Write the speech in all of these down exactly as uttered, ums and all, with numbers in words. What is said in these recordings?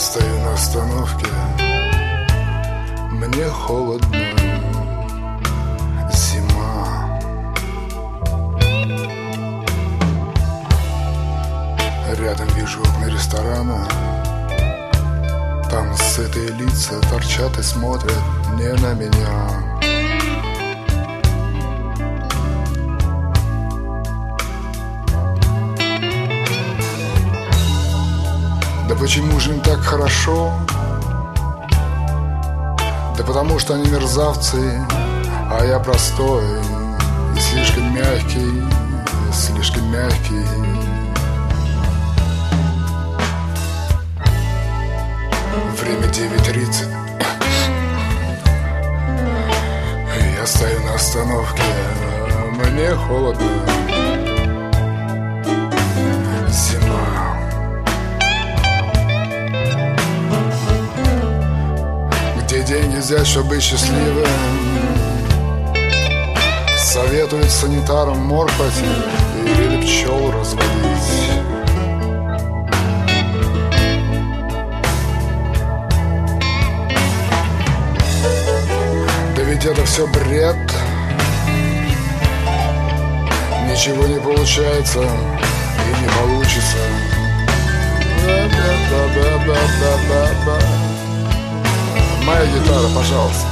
стою на остановке, мне холодно, зима. Рядом вижу окна ресторана, там сытые лица торчат и смотрят не на меня. Да почему же им так хорошо? Да потому что они мерзавцы, а я простой и слишком мягкий, слишком мягкий. Время девять тридцать. Я стою на остановке, мне холодно, зима. Где деньги взять, чтобы быть счастливым? Советуют санитарам морфать или пчел разводить. Да ведь это все бред. Ничего не получается и не получится. Моя гитара, пожалуйста.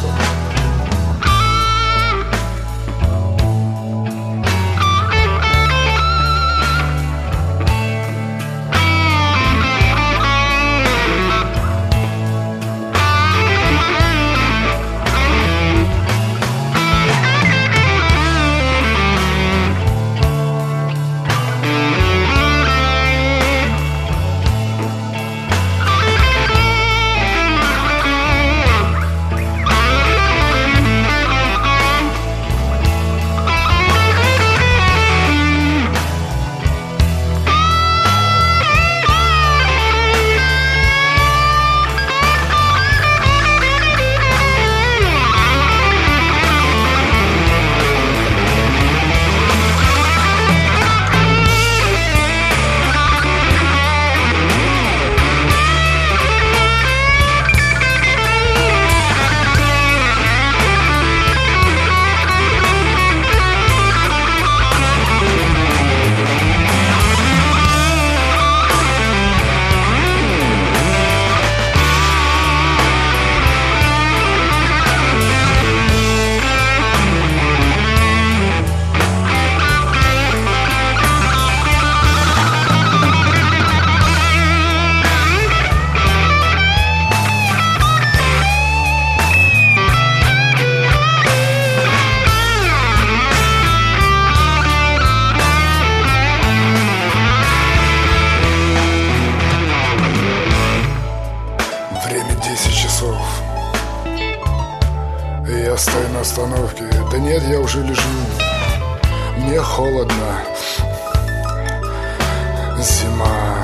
Я стою на остановке, да нет, я уже лежу. Мне холодно, зима.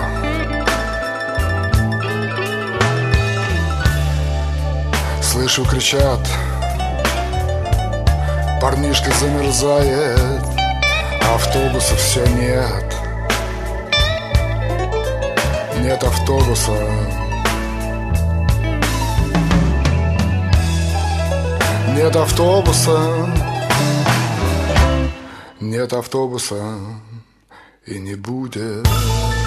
Слышу, кричат, парнишка замерзает, а автобуса все нет. Нет автобуса. Нет автобуса, нет автобуса и не будет.